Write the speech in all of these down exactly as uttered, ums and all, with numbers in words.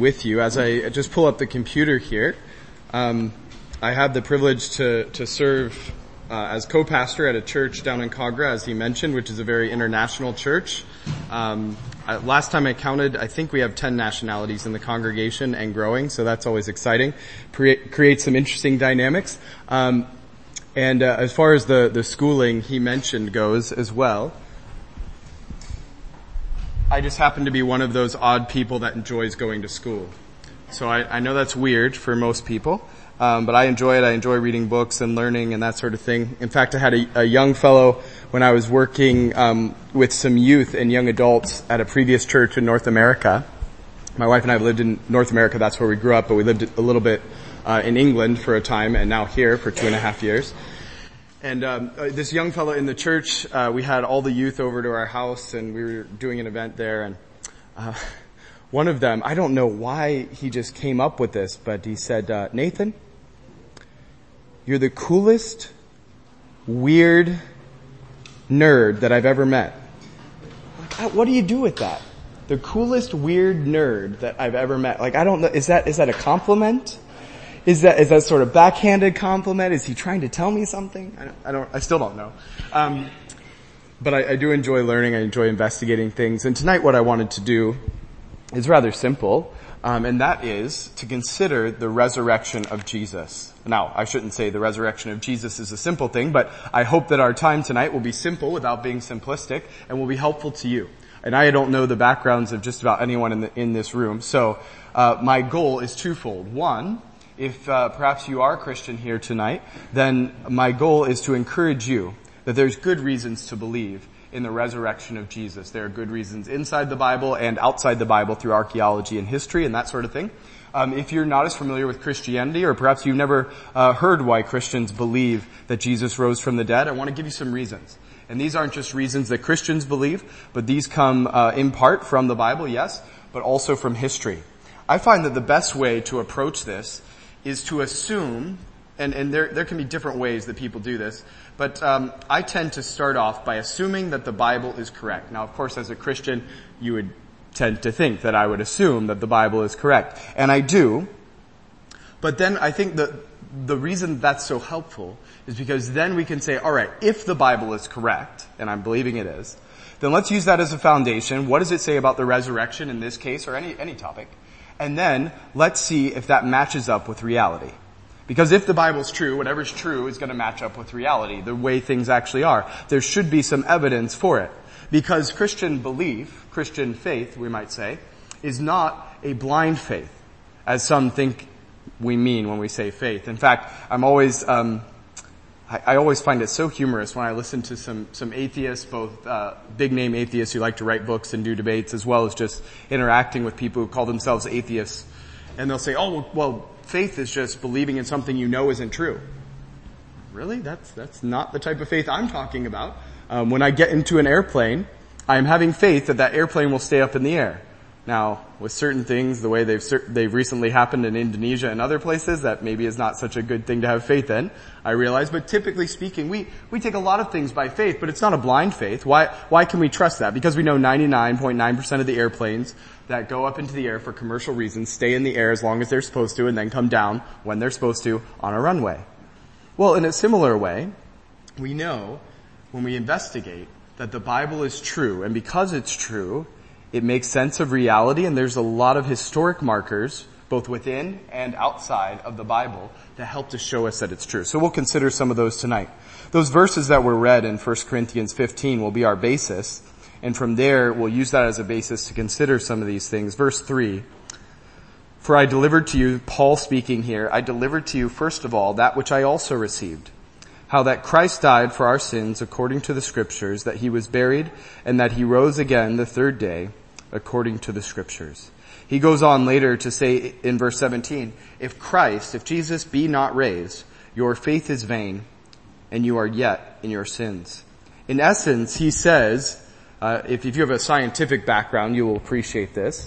with you. As I just pull up the computer here, um, I had the privilege to, to serve uh, as co-pastor at a church down in Kogarah, as he mentioned, which is a very international church. Um, uh, last time I counted, I think we have ten nationalities in the congregation and growing, so that's always exciting. Pre- creates some interesting dynamics. Um, and uh, as far as the, the schooling he mentioned goes as well, I just happen to be one of those odd people that enjoys going to school. So I, I know that's weird for most people, um, but I enjoy it. I enjoy reading books and learning and that sort of thing. In fact, I had a, a young fellow when I was working um, with some youth and young adults at a previous church in North America. My wife and I have lived in North America. That's where we grew up, but we lived a little bit uh, in England for a time and now here for two and a half years. And um, this young fellow in the church, uh, we had all the youth over to our house, and we were doing an event there. And uh, one of them, I don't know why he just came up with this, but he said, uh, "Nathan, you're the coolest, weird nerd that I've ever met." Like, what do you do with that? The coolest, weird nerd that I've ever met. Like, I don't know. Is that is that a compliment? Is that, is that sort of backhanded compliment? Is he trying to tell me something? I don't, I don't, I still don't know. Um, but I, I do enjoy learning. I enjoy investigating things. And tonight what I wanted to do is rather simple. Um, and that is to consider the resurrection of Jesus. Now, I shouldn't say the resurrection of Jesus is a simple thing, but I hope that our time tonight will be simple without being simplistic and will be helpful to you. And I don't know the backgrounds of just about anyone in the, in this room. So, uh, my goal is twofold. One, If uh, perhaps you are a Christian here tonight, then my goal is to encourage you that there's good reasons to believe in the resurrection of Jesus. There are good reasons inside the Bible and outside the Bible through archaeology and history and that sort of thing. Um, if you're not as familiar with Christianity, or perhaps you've never uh, heard why Christians believe that Jesus rose from the dead, I want to give you some reasons. And these aren't just reasons that Christians believe, but these come uh, in part from the Bible, yes, but also from history. I find that the best way to approach this is to assume, and, and there, there can be different ways that people do this, but um, I tend to start off by assuming that the Bible is correct. Now, of course, as a Christian, you would tend to think that I would assume that the Bible is correct, and I do, but then I think that the reason that's so helpful is because then we can say, all right, if the Bible is correct, and I'm believing it is, then let's use that as a foundation. What does it say about the resurrection in this case, or any, any topic? And then, let's see if that matches up with reality. Because if the Bible's true, whatever's true is going to match up with reality, the way things actually are. There should be some evidence for it. Because Christian belief, Christian faith, we might say, is not a blind faith, as some think we mean when we say faith. In fact, I'm always, um, I, I always find it so humorous when I listen to some, some atheists, both, uh, big name atheists who like to write books and do debates, as well as just interacting with people who call themselves atheists. And they'll say, oh, well, faith is just believing in something you know isn't true. Really? That's, that's not the type of faith I'm talking about. Um, when I get into an airplane, I'm having faith that that airplane will stay up in the air. Now, with certain things, the way they've they've recently happened in Indonesia and other places, that maybe is not such a good thing to have faith in, I realize. But typically speaking, we we take a lot of things by faith, but it's not a blind faith. Why why can we trust that? Because we know ninety-nine point nine percent of the airplanes that go up into the air for commercial reasons stay in the air as long as they're supposed to and then come down when they're supposed to on a runway. Well, in a similar way, we know when we investigate that the Bible is true, and because it's true, it makes sense of reality, and there's a lot of historic markers, both within and outside of the Bible, that help to show us that it's true. So we'll consider some of those tonight. Those verses that were read in First Corinthians fifteen will be our basis, and from there we'll use that as a basis to consider some of these things. Verse three, "For I delivered to you," Paul speaking here, "I delivered to you first of all that which I also received, how that Christ died for our sins according to the Scriptures, that he was buried, and that he rose again the third day, according to the Scriptures." He goes on later to say in verse seventeen, "If Christ, if Jesus be not raised, your faith is vain, and you are yet in your sins." In essence, he says, uh, if, if you have a scientific background, you will appreciate this.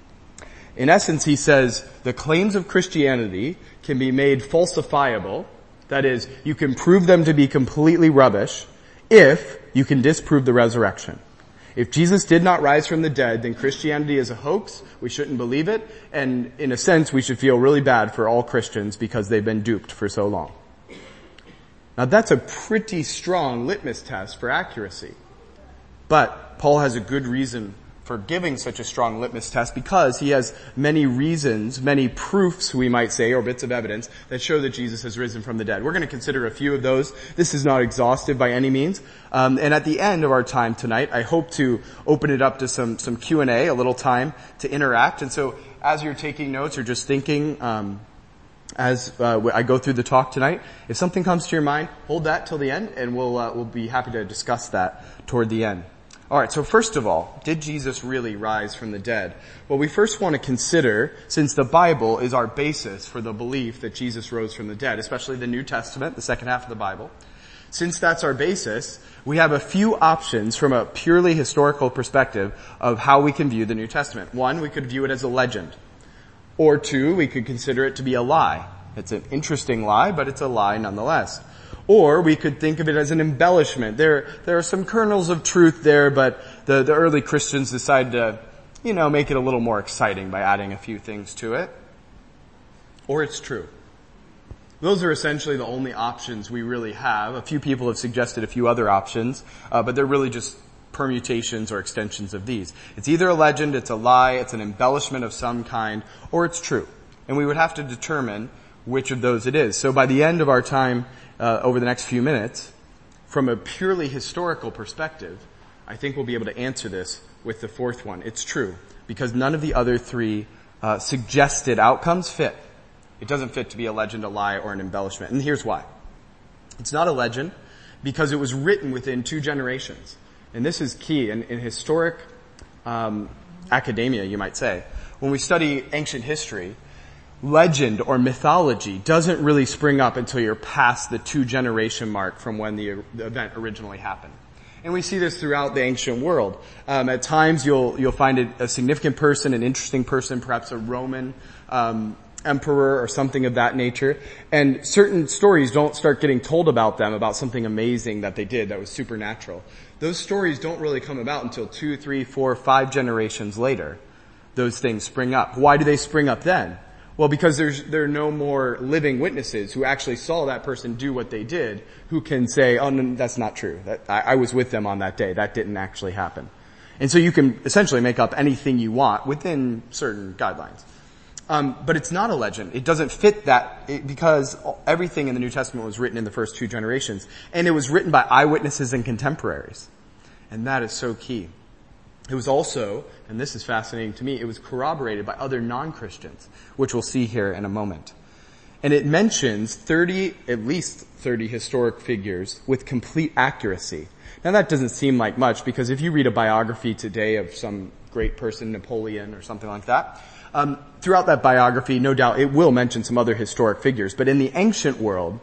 In essence, he says, the claims of Christianity can be made falsifiable. That is, you can prove them to be completely rubbish if you can disprove the resurrection. If Jesus did not rise from the dead, then Christianity is a hoax. We shouldn't believe it. And in a sense, we should feel really bad for all Christians because they've been duped for so long. Now that's a pretty strong litmus test for accuracy. But Paul has a good reason for giving such a strong litmus test because he has many reasons, many proofs, we might say, or bits of evidence that show that Jesus has risen from the dead. We're going to consider a few of those. This is not exhaustive by any means. Um, and at the end of our time tonight, I hope to open it up to some, some Q and A, a little time to interact. And so as you're taking notes or just thinking, um, as uh, I go through the talk tonight, if something comes to your mind, hold that till the end and we'll, uh, we'll be happy to discuss that toward the end. Alright, so first of all, did Jesus really rise from the dead? Well, we first want to consider, since the Bible is our basis for the belief that Jesus rose from the dead, especially the New Testament, the second half of the Bible, since that's our basis, we have a few options from a purely historical perspective of how we can view the New Testament. One, we could view it as a legend. Or two, we could consider it to be a lie. It's an interesting lie, but it's a lie nonetheless. Or we could think of it as an embellishment. There, there are some kernels of truth there, but the, the early Christians decided to, you know, make it a little more exciting by adding a few things to it. Or it's true. Those are essentially the only options we really have. A few people have suggested a few other options, uh, but they're really just permutations or extensions of these. It's either a legend, it's a lie, it's an embellishment of some kind, or it's true. And we would have to determine which of those it is. So by the end of our time, uh, over the next few minutes, from a purely historical perspective, I think we'll be able to answer this with the fourth one. It's true, because none of the other three uh, suggested outcomes fit. It doesn't fit to be a legend, a lie, or an embellishment. And here's why. It's not a legend because it was written within two generations. And this is key in, in historic um, academia, you might say. When we study ancient history, legend or mythology doesn't really spring up until you're past the two generation mark from when the, the event originally happened. And we see this throughout the ancient world. Um, at times you'll you'll find it a significant person, an interesting person, perhaps a Roman um, emperor or something of that nature. And certain stories don't start getting told about them, about something amazing that they did that was supernatural. Those stories don't really come about until two, three, four, five generations later. Those things spring up. Why do they spring up then? Well, because there's, there are no more living witnesses who actually saw that person do what they did, who can say, oh, no, that's not true. That, I, I was with them on that day. That didn't actually happen. And so you can essentially make up anything you want within certain guidelines. Um, but it's not a legend. It doesn't fit that, it, because everything in the New Testament was written in the first two generations. And it was written by eyewitnesses and contemporaries. And that is so key. It was also, and this is fascinating to me, it was corroborated by other non-Christians, which we'll see here in a moment. And it mentions thirty, at least thirty historic figures with complete accuracy. Now that doesn't seem like much, because if you read a biography today of some great person, Napoleon or something like that, um, throughout that biography, no doubt it will mention some other historic figures. But in the ancient world,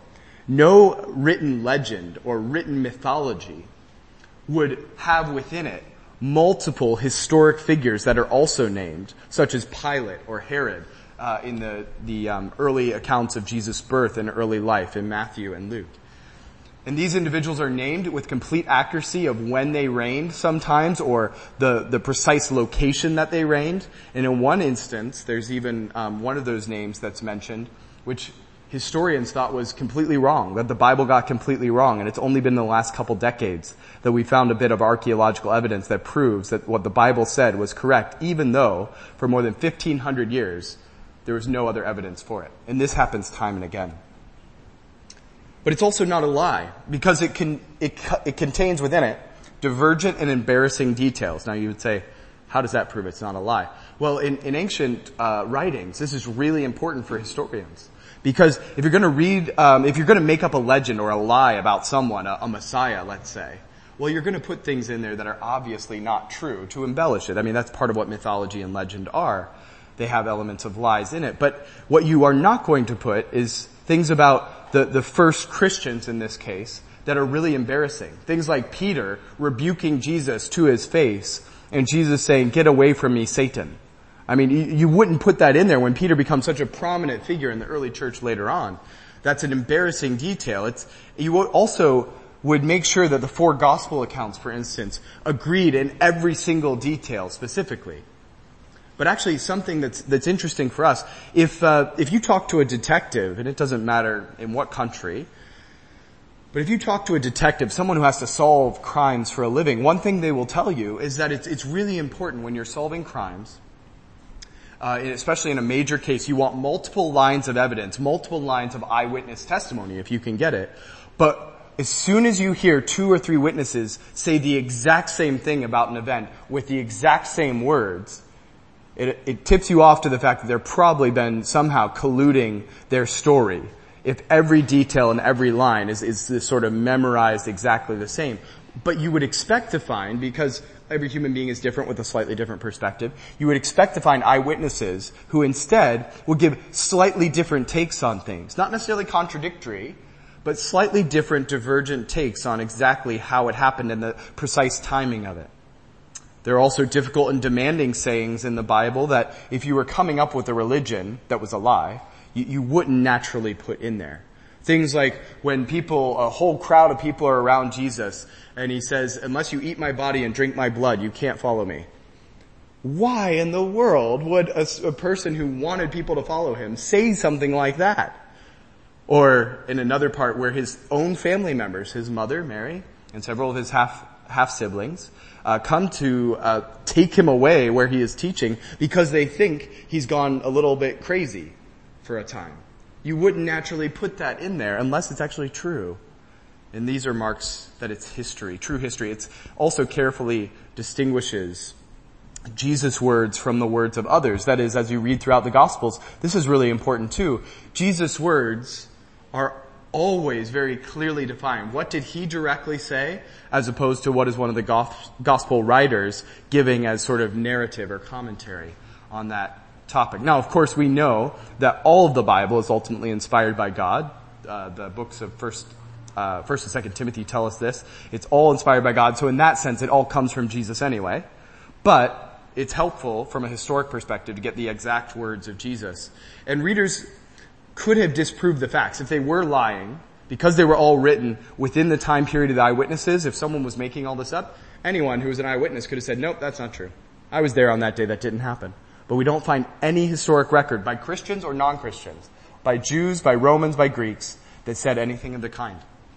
no written legend or written mythology would have within it multiple historic figures that are also named, such as Pilate or Herod, uh, in the, the um, early accounts of Jesus' birth and early life in Matthew and Luke. And these individuals are named with complete accuracy of when they reigned sometimes, or the, the precise location that they reigned. And in one instance, there's even um, one of those names that's mentioned, which historians thought was completely wrong, that the Bible got completely wrong. And it's only been the last couple decades that we found a bit of archaeological evidence that proves that what the Bible said was correct, even though for more than fifteen hundred years there was no other evidence for it. And this happens time and again. But it's also not a lie, because it can, it, it contains within it divergent and embarrassing details. Now you would say, how does that prove it's not a lie? Well, in, in ancient uh, writings, this is really important for historians. Because if you're going to read, um, if you're going to make up a legend or a lie about someone, a, a Messiah, let's say, well, you're going to put things in there that are obviously not true to embellish it. I mean, that's part of what mythology and legend are. They have elements of lies in it. But what you are not going to put is things about the, the first Christians in this case that are really embarrassing. Things like Peter rebuking Jesus to his face and Jesus saying, "Get away from me, Satan." I mean, you, you wouldn't put that in there when Peter becomes such a prominent figure in the early church later on. That's an embarrassing detail. It's, you also would make sure that the four gospel accounts, for instance, agreed in every single detail specifically. But actually something that's, that's interesting for us, if, uh, if you talk to a detective, and it doesn't matter in what country, but if you talk to a detective, someone who has to solve crimes for a living, one thing they will tell you is that it's, it's really important when you're solving crimes, uh, especially in a major case, you want multiple lines of evidence, multiple lines of eyewitness testimony if you can get it. But as soon as you hear two or three witnesses say the exact same thing about an event with the exact same words, it, it tips you off to the fact that they've probably been somehow colluding their story. If every detail and every line is, is this sort of memorized exactly the same. But you would expect to find, because every human being is different with a slightly different perspective, you would expect to find eyewitnesses who instead will give slightly different takes on things. Not necessarily contradictory, but slightly different, divergent takes on exactly how it happened and the precise timing of it. There are also difficult and demanding sayings in the Bible that if you were coming up with a religion that was a lie, you, you wouldn't naturally put in there. Things like when people, a whole crowd of people are around Jesus and he says, unless you eat my body and drink my blood, you can't follow me. Why in the world would a, a person who wanted people to follow him say something like that? Or in another part where his own family members, his mother, Mary, and several of his half, half-siblings, uh, come to, uh, take him away where he is teaching because they think he's gone a little bit crazy for a time. You wouldn't naturally put that in there unless it's actually true. And these are marks that it's history, true history. It's also carefully distinguishes Jesus' words from the words of others. That is, as you read throughout the Gospels, this is really important too. Jesus' words are always very clearly defined. What did he directly say, as opposed to what is one of the gospel writers giving as sort of narrative or commentary on that topic. Now, of course, we know that all of the Bible is ultimately inspired by God. Uh, the books of First, uh, First and Second Timothy tell us this. It's all inspired by God, so in that sense, it all comes from Jesus anyway. But it's helpful from a historic perspective to get the exact words of Jesus. And readers could have disproved the facts. If they were lying, because they were all written within the time period of the eyewitnesses, if someone was making all this up, anyone who was an eyewitness could have said, nope, that's not true. I was there on that day, that didn't happen. But we don't find any historic record by Christians or non-Christians, by Jews, by Romans, by Greeks, that said anything of the kind.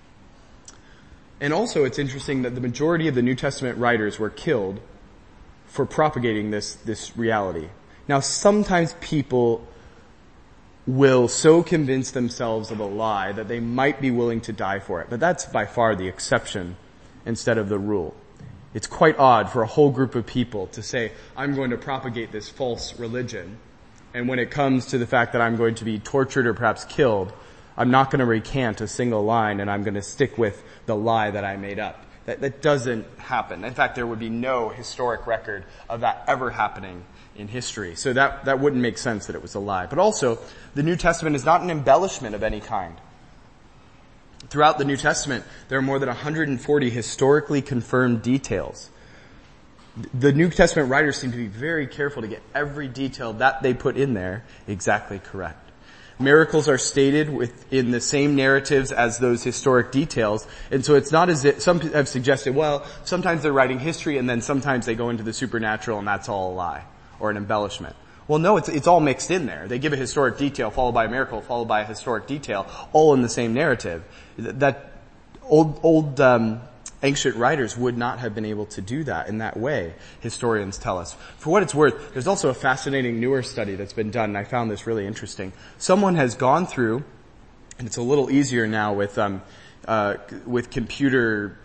And also it's interesting that the majority of the New Testament writers were killed for propagating this, this reality. Now sometimes people will so convince themselves of a lie that they might be willing to die for it. But that's by far the exception instead of the rule. It's quite odd for a whole group of people to say, I'm going to propagate this false religion, and when it comes to the fact that I'm going to be tortured or perhaps killed, I'm not going to recant a single line and I'm going to stick with the lie that I made up. That, that doesn't happen. In fact, there would be no historic record of that ever happening in history. So that, that wouldn't make sense that it was a lie. But also, the New Testament is not an embellishment of any kind. Throughout the New Testament, there are more than one hundred forty historically confirmed details. The New Testament writers seem to be very careful to get every detail that they put in there exactly correct. Miracles are stated within the same narratives as those historic details, and so it's not as if, some have suggested, well, sometimes they're writing history and then sometimes they go into the supernatural and that's all a lie, or an embellishment. Well, no, it's, it's all mixed in there. They give a historic detail followed by a miracle followed by a historic detail, all in the same narrative. That old, old, um, ancient writers would not have been able to do that in that way, historians tell us. For what it's worth, there's also a fascinating newer study that's been done, and I found this really interesting. Someone has gone through, and it's a little easier now with, um, uh, with computer,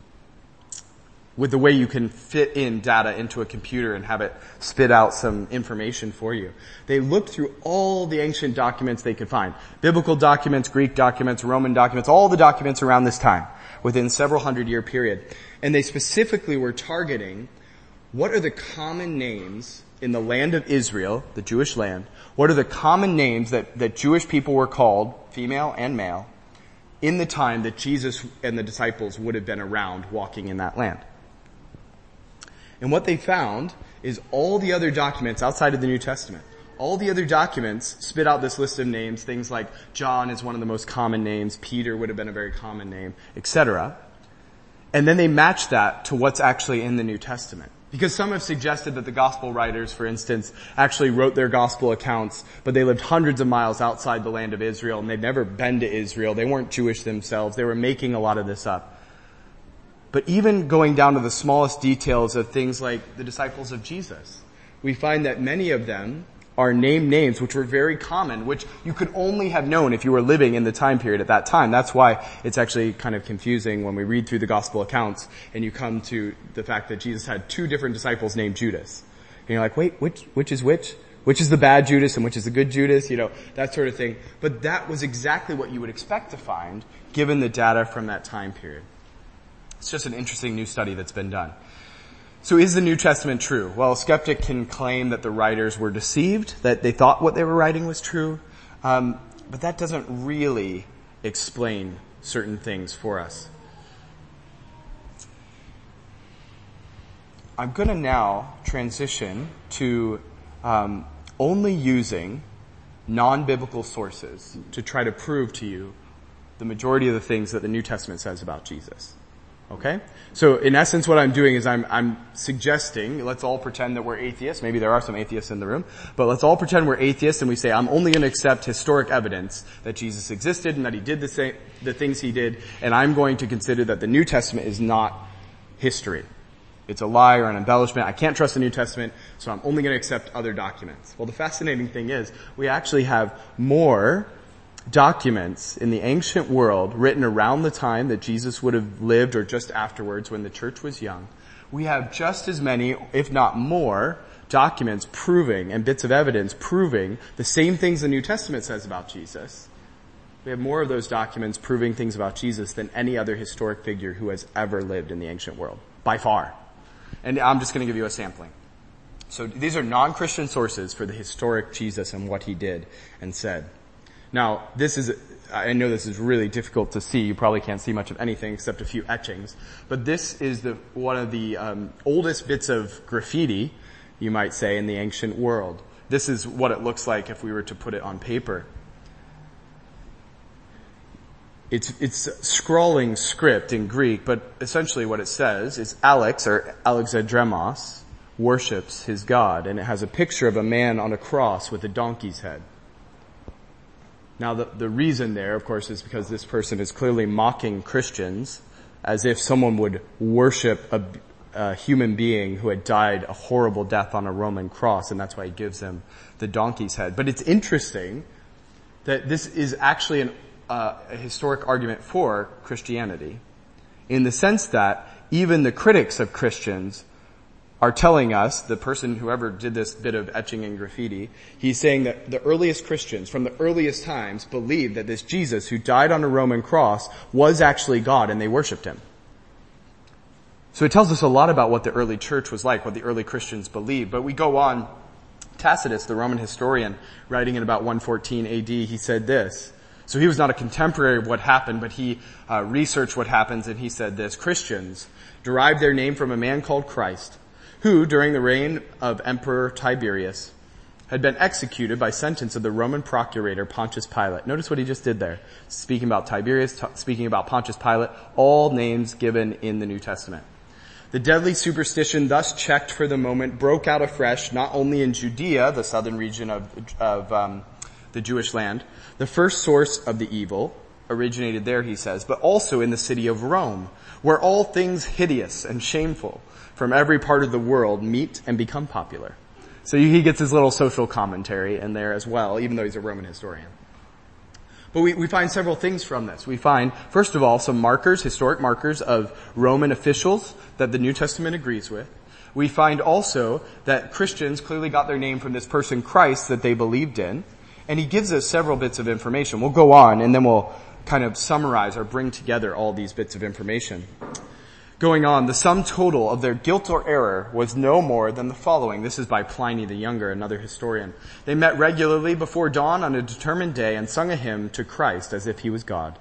with the way you can fit in data into a computer and have it spit out some information for you. They looked through all the ancient documents they could find. Biblical documents, Greek documents, Roman documents, all the documents around this time, within several hundred year period. And they specifically were targeting what are the common names in the land of Israel, the Jewish land, what are the common names that, that Jewish people were called, female and male, in the time that Jesus and the disciples would have been around walking in that land. And what they found is all the other documents outside of the New Testament, all the other documents spit out this list of names, things like John is one of the most common names, Peter would have been a very common name, et cetera. And then they match that to what's actually in the New Testament. Because some have suggested that the gospel writers, for instance, actually wrote their gospel accounts, but they lived hundreds of miles outside the land of Israel, and they'd never been to Israel. They weren't Jewish themselves. They were making a lot of this up. But even going down to the smallest details of things like the disciples of Jesus, we find that many of them are named names which were very common, which you could only have known if you were living in the time period at that time. That's why it's actually kind of confusing when we read through the gospel accounts and you come to the fact that Jesus had two different disciples named Judas. And you're like, wait, which, which is which? Which is the bad Judas and which is the good Judas? You know, that sort of thing. But that was exactly what you would expect to find given the data from that time period. It's just an interesting new study that's been done. So is the New Testament true? Well, a skeptic can claim that the writers were deceived, that they thought what they were writing was true, um, but that doesn't really explain certain things for us. I'm going to now transition to um, only using non-biblical sources to try to prove to you the majority of the things that the New Testament says about Jesus. Okay? So in essence what I'm doing is I'm, I'm suggesting, let's all pretend that we're atheists. Maybe there are some atheists in the room, but let's all pretend we're atheists and we say, I'm only going to accept historic evidence that Jesus existed and that he did the same, the things he did, and I'm going to consider that the New Testament is not history. It's a lie or an embellishment. I can't trust the New Testament, so I'm only going to accept other documents. Well, the fascinating thing is, we actually have more documents in the ancient world written around the time that Jesus would have lived or just afterwards when the church was young. We have just as many, if not more, documents proving and bits of evidence proving the same things the New Testament says about Jesus. We have more of those documents proving things about Jesus than any other historic figure who has ever lived in the ancient world, by far. And I'm just going to give you a sampling. So these are non-Christian sources for the historic Jesus and what he did and said. Now, this is, I know this is really difficult to see. You probably can't see much of anything except a few etchings. But this is the, one of the um, oldest bits of graffiti, you might say, in the ancient world. This is what it looks like if we were to put it on paper. It's, it's scrawling script in Greek, but essentially what it says is Alex, or Alexandremos, worships his God, and it has a picture of a man on a cross with a donkey's head. Now the, the reason there, of course, is because this person is clearly mocking Christians as if someone would worship a, a human being who had died a horrible death on a Roman cross, and that's why he gives them the donkey's head. But it's interesting that this is actually an, uh, a historic argument for Christianity, in the sense that even the critics of Christians are telling us, the person, whoever did this bit of etching and graffiti, he's saying that the earliest Christians, from the earliest times, believed that this Jesus who died on a Roman cross was actually God and they worshipped him. So it tells us a lot about what the early church was like, what the early Christians believed. But we go on, Tacitus, the Roman historian, writing in about one fourteen A D, he said this. So he was not a contemporary of what happened, but he uh, researched what happens, and he said this: Christians derived their name from a man called Christ, who, during the reign of Emperor Tiberius, had been executed by sentence of the Roman procurator Pontius Pilate. Notice what he just did there. Speaking about Tiberius, t- speaking about Pontius Pilate, all names given in the New Testament. The deadly superstition, thus checked for the moment, broke out afresh, not only in Judea, the southern region of, of um, the Jewish land, the first source of the evil originated there, he says, but also in the city of Rome, where all things hideous and shameful from every part of the world meet and become popular. So he gets his little social commentary in there as well, even though he's a Roman historian. But we, we find several things from this. We find, first of all, some markers, historic markers of Roman officials that the New Testament agrees with. We find also that Christians clearly got their name from this person Christ that they believed in. And he gives us several bits of information. We'll go on and then we'll kind of summarize or bring together all these bits of information. Going on, the sum total of their guilt or error was no more than the following. This is by Pliny the Younger, another historian. They met regularly before dawn on a determined day and sung a hymn to Christ as if he was God.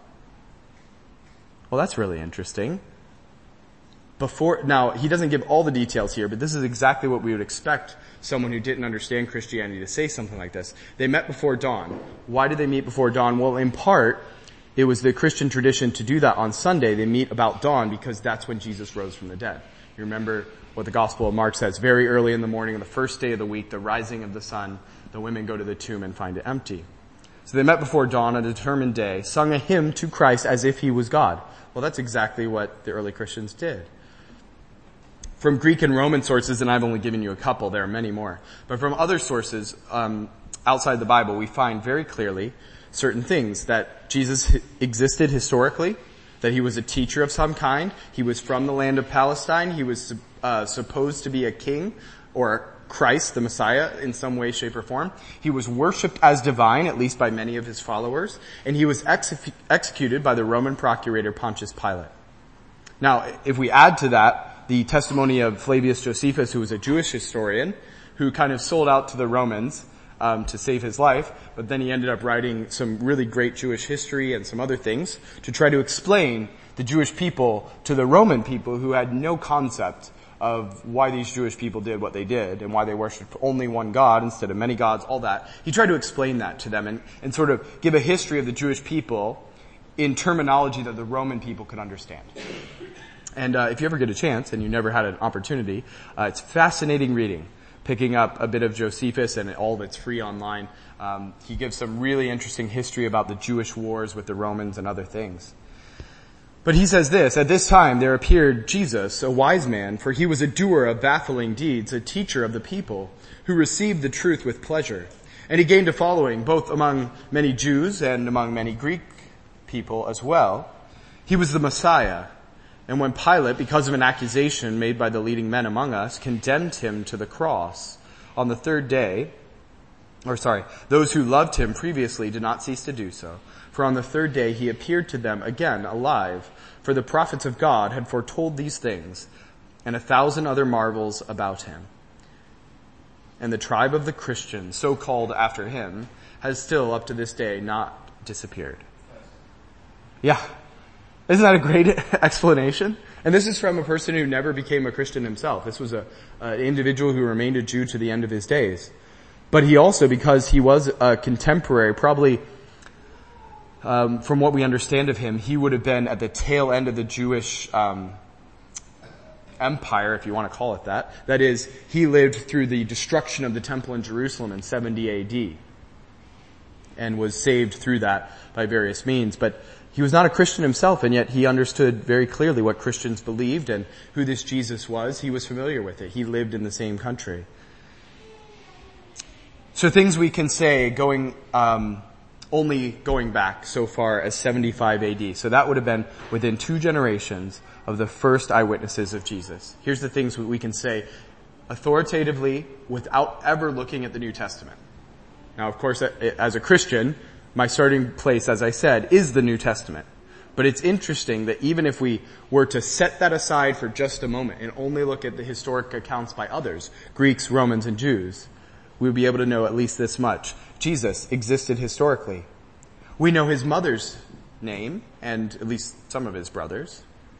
Well, that's really interesting. Before, now, he doesn't give all the details here, but this is exactly what we would expect someone who didn't understand Christianity to say something like this. They met before dawn. Why did they meet before dawn? Well, in part, it was the Christian tradition to do that on Sunday. They meet about dawn because that's when Jesus rose from the dead. You remember what the Gospel of Mark says. Very early in the morning, on the first day of the week, the rising of the sun, the women go to the tomb and find it empty. So they met before dawn on a determined day, sung a hymn to Christ as if he was God. Well, that's exactly what the early Christians did. From Greek and Roman sources, and I've only given you a couple, there are many more, but from other sources um, outside the Bible, we find very clearly certain things, that Jesus existed historically, that he was a teacher of some kind, he was from the land of Palestine, he was uh, supposed to be a king, or Christ, the Messiah, in some way, shape, or form. He was worshipped as divine, at least by many of his followers, and he was ex- executed by the Roman procurator Pontius Pilate. Now, if we add to that the testimony of Flavius Josephus, who was a Jewish historian, who kind of sold out to the Romans um, to save his life, but then he ended up writing some really great Jewish history and some other things to try to explain the Jewish people to the Roman people who had no concept of why these Jewish people did what they did and why they worshiped only one God instead of many gods, all that. He tried to explain that to them and, and sort of give a history of the Jewish people in terminology that the Roman people could understand. And uh, if you ever get a chance, and you never had an opportunity, uh, it's fascinating reading. Picking up a bit of Josephus, and all of it's free online. Um, he gives some really interesting history about the Jewish wars with the Romans and other things. But he says this, at this time there appeared Jesus, a wise man, for he was a doer of baffling deeds, a teacher of the people, who received the truth with pleasure. And he gained a following, both among many Jews and among many Greek people as well. He was the Messiah. And when Pilate, because of an accusation made by the leading men among us, condemned him to the cross, on the third day, or sorry, those who loved him previously did not cease to do so. For on the third day he appeared to them again alive, for the prophets of God had foretold these things, and a thousand other marvels about him. And the tribe of the Christians, so called after him, has still up to this day not disappeared. Yeah. Isn't that a great explanation? And this is from a person who never became a Christian himself. This was a, an individual who remained a Jew to the end of his days. But he also, because he was a contemporary, probably um, from what we understand of him, he would have been at the tail end of the Jewish um, empire, if you want to call it that. That is, he lived through the destruction of the temple in Jerusalem in seventy A D and was saved through that by various means. But he was not a Christian himself, and yet he understood very clearly what Christians believed and who this Jesus was. He was familiar with it. He lived in the same country. So things we can say going, um, only going back so far as seventy-five A D. So that would have been within two generations of the first eyewitnesses of Jesus. Here's the things we can say authoritatively without ever looking at the New Testament. Now, of course, as a Christian, my starting place, as I said, is the New Testament. But it's interesting that even if we were to set that aside for just a moment and only look at the historic accounts by others, Greeks, Romans, and Jews, we would be able to know at least this much. Jesus existed historically. We know his mother's name, and at least some of his brothers.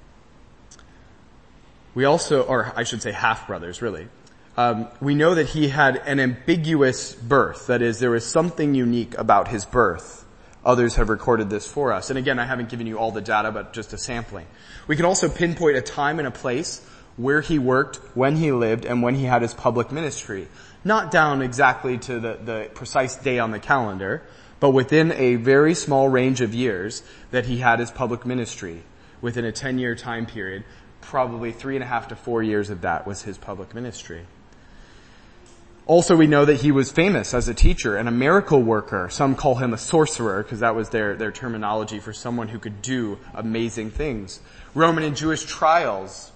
We also, or I should say half-brothers, really. Um, we know that he had an ambiguous birth. That is, there was something unique about his birth. Others have recorded this for us. And again, I haven't given you all the data, but just a sampling. We can also pinpoint a time and a place where he worked, when he lived, and when he had his public ministry. Not down exactly to the, the precise day on the calendar, but within a very small range of years that he had his public ministry. Within a ten-year time period, probably three and a half to four years of that was his public ministry. Also, we know that he was famous as a teacher and a miracle worker. Some call him a sorcerer because that was their, their terminology for someone who could do amazing things. Roman and Jewish trials,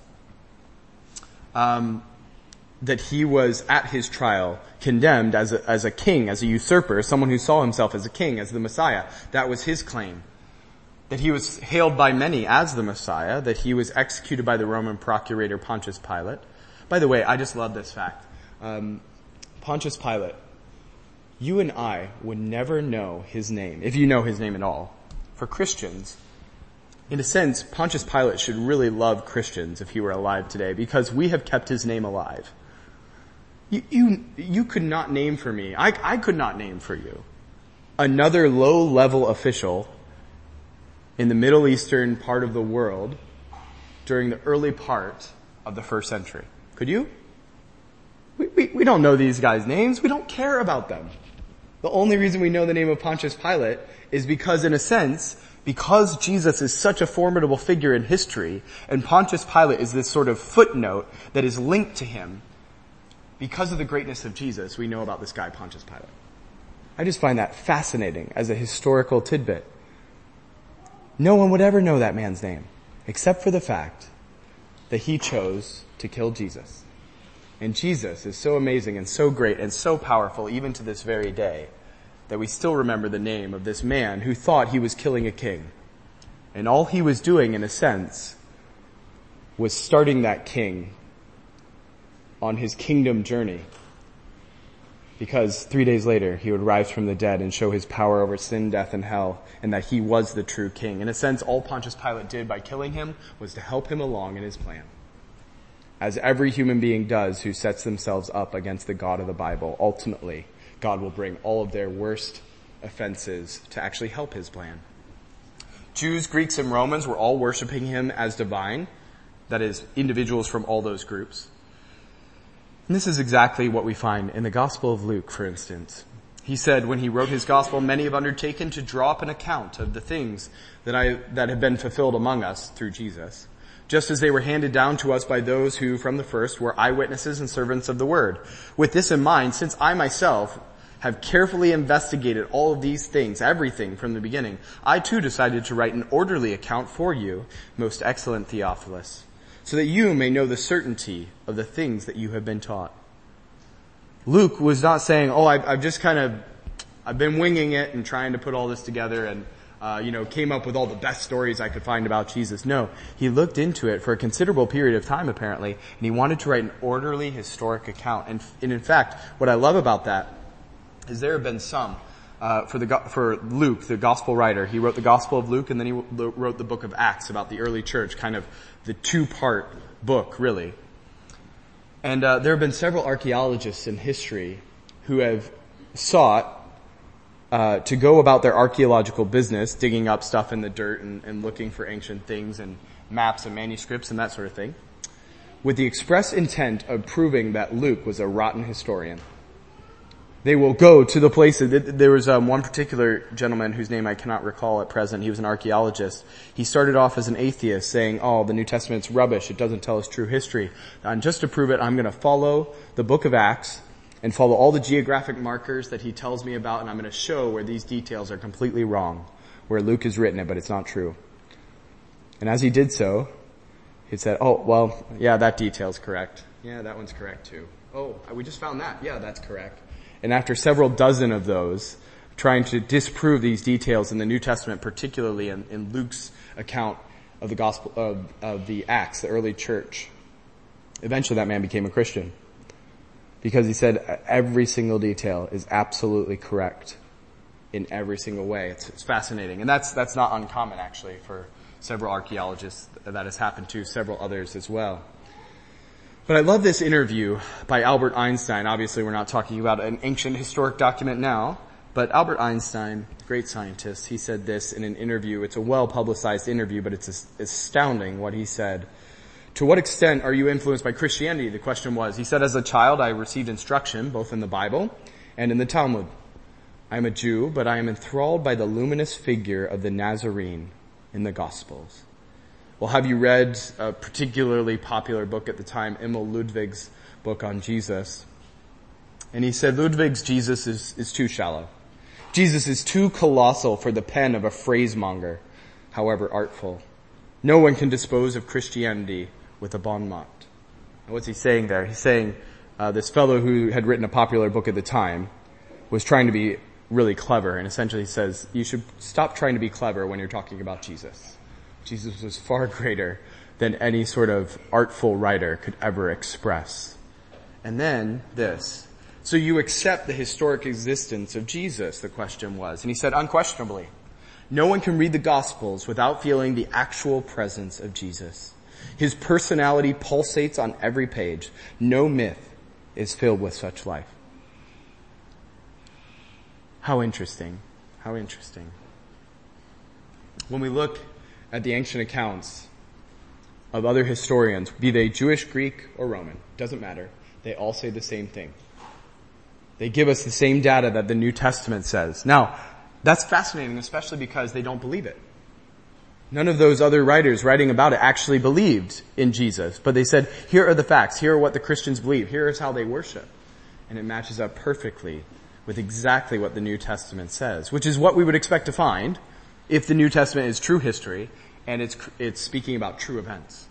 um, that he was at his trial condemned as a, as a king, as a usurper, someone who saw himself as a king, as the Messiah. That was his claim. That he was hailed by many as the Messiah, that he was executed by the Roman procurator Pontius Pilate. By the way, I just love this fact. Um, Pontius Pilate, you and I would never know his name, if you know his name at all. For Christians, in a sense, Pontius Pilate should really love Christians if he were alive today, because we have kept his name alive. You, you, you could not name for me, I, I could not name for you, another low-level official in the Middle Eastern part of the world during the early part of the first century? Could you? We, we, we don't know these guys' names. We don't care about them. The only reason we know the name of Pontius Pilate is because, in a sense, because Jesus is such a formidable figure in history, and Pontius Pilate is this sort of footnote that is linked to him, because of the greatness of Jesus, we know about this guy, Pontius Pilate. I just find that fascinating as a historical tidbit. No one would ever know that man's name, except for the fact that he chose to kill Jesus. And Jesus is so amazing and so great and so powerful, even to this very day, that we still remember the name of this man who thought he was killing a king. And all he was doing, in a sense, was starting that king on his kingdom journey. Because three days later, he would rise from the dead and show his power over sin, death, and hell, and that he was the true king. In a sense, all Pontius Pilate did by killing him was to help him along in his plan. As every human being does who sets themselves up against the God of the Bible, ultimately, God will bring all of their worst offenses to actually help his plan. Jews, Greeks, and Romans were all worshiping him as divine. That is, individuals from all those groups. And this is exactly what we find in the Gospel of Luke, for instance. He said when he wrote his Gospel, many have undertaken to draw up an account of the things that I, that have been fulfilled among us through Jesus, just as they were handed down to us by those who from the first were eyewitnesses and servants of the word. With this in mind, since I myself have carefully investigated all of these things, everything from the beginning, I too decided to write an orderly account for you, most excellent Theophilus, so that you may know the certainty of the things that you have been taught. Luke was not saying, oh, I've, I've just kind of, I've been winging it and trying to put all this together and, uh, you know, came up with all the best stories I could find about Jesus. No, he looked into it for a considerable period of time, apparently, and he wanted to write an orderly, historic account. And, and in fact, what I love about that is there have been some, uh, for the, for Luke, the gospel writer, he wrote the Gospel of Luke and then he wrote the book of Acts about the early church, kind of the two-part book, really. And, uh, there have been several archaeologists in history who have sought, uh, to go about their archaeological business, digging up stuff in the dirt and, and looking for ancient things and maps and manuscripts and that sort of thing, with the express intent of proving that Luke was a rotten historian. They will go to the places. There was um, one particular gentleman whose name I cannot recall at present. He was an archaeologist. He started off as an atheist, saying, oh, the New Testament's rubbish. It doesn't tell us true history. And just to prove it, I'm going to follow the book of Acts and follow all the geographic markers that he tells me about, and I'm going to show where these details are completely wrong, where Luke has written it, but it's not true. And as he did so, he said, oh, well, yeah, that detail's correct. Yeah, that one's correct too. Oh, we just found that. Yeah, that's correct. And after several dozen of those, trying to disprove these details in the New Testament, particularly in, in Luke's account of the gospel, of, of the Acts, the early church, eventually that man became a Christian. Because he said every single detail is absolutely correct in every single way. It's, it's fascinating. And that's, that's not uncommon actually for several archaeologists. That has happened to several others as well. But I love this interview by Albert Einstein. Obviously, we're not talking about an ancient historic document now, but Albert Einstein, great scientist, he said this in an interview. It's a well-publicized interview, but it's astounding what he said. To what extent are you influenced by Christianity? The question was, he said, as a child, I received instruction both in the Bible and in the Talmud. I am a Jew, but I am enthralled by the luminous figure of the Nazarene in the Gospels. Well, have you read a particularly popular book at the time, Emil Ludwig's book on Jesus? And he said, Ludwig's Jesus is, is too shallow. Jesus is too colossal for the pen of a phrasemonger, however artful. No one can dispose of Christianity with a bon mot. And what's he saying there? He's saying uh, this fellow who had written a popular book at the time was trying to be really clever, and essentially says, you should stop trying to be clever when you're talking about Jesus. Jesus was far greater than any sort of artful writer could ever express. And then this. So you accept the historic existence of Jesus, the question was. And he said, unquestionably. No one can read the Gospels without feeling the actual presence of Jesus. His personality pulsates on every page. No myth is filled with such life. How interesting. How interesting. when we look at the ancient accounts of other historians, be they Jewish, Greek, or Roman, doesn't matter, they all say the same thing. They give us the same data that the New Testament says. Now, that's fascinating, especially because they don't believe it. None of those other writers writing about it actually believed in Jesus, but they said, here are the facts, here are what the Christians believe, here is how they worship. And it matches up perfectly with exactly what the New Testament says, which is what we would expect to find if the New Testament is true history and it's it's speaking about true events.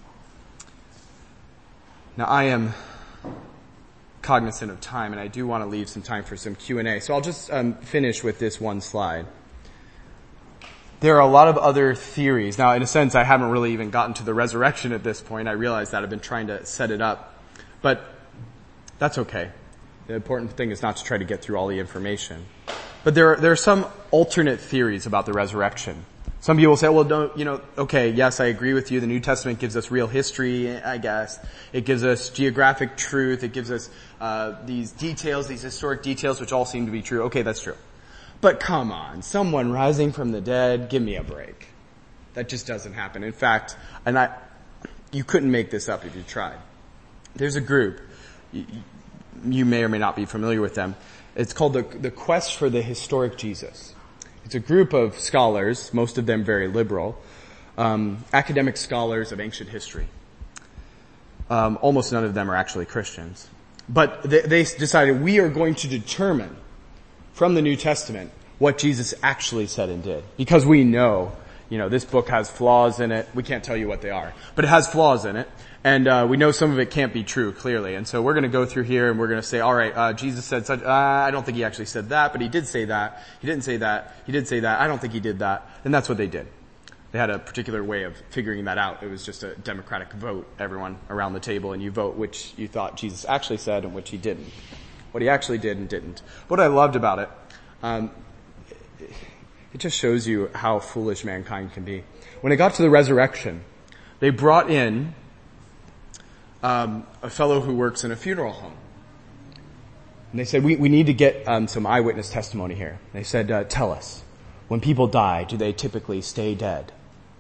Now, I am cognizant of time, and I do want to leave some time for some Q and A, so I'll just um, finish with this one slide. There are a lot of other theories. Now, in a sense, I haven't really even gotten to the resurrection at this point. I realize that I've been trying to set it up, but that's okay. The important thing is not to try to get through all the information. But there are, there are some alternate theories about the resurrection. Some people say, well, don't, you know, okay, yes, I agree with you. The New Testament gives us real history, I guess. It gives us geographic truth. It gives us uh these details, these historic details, which all seem to be true. Okay, that's true. But come on, someone rising from the dead, give me a break. That just doesn't happen. In fact, and I, you couldn't make this up if you tried. There's a group, you, you may or may not be familiar with them. It's called the, the Quest for the Historic Jesus. It's a group of scholars, most of them very liberal, um, academic scholars of ancient history. Um, almost none of them are actually Christians. But they, they decided we are going to determine from the New Testament what Jesus actually said and did. Because we know, you know, this book has flaws in it. We can't tell you what they are, but it has flaws in it. And uh we know some of it can't be true, clearly. And so we're going to go through here and we're going to say, all right, uh Jesus said such, uh, I don't think he actually said that, but he did say that. He didn't say that. He did say that. I don't think he did that. And that's what they did. They had a particular way of figuring that out. It was just a democratic vote, everyone around the table, and you vote which you thought Jesus actually said and which he didn't. What he actually did and didn't. What I loved about it, um it just shows you how foolish mankind can be. When it got to the resurrection, they brought in Um, a fellow who works in a funeral home. And they said, we, we need to get um, some eyewitness testimony here. They said, uh, tell us, when people die, do they typically stay dead?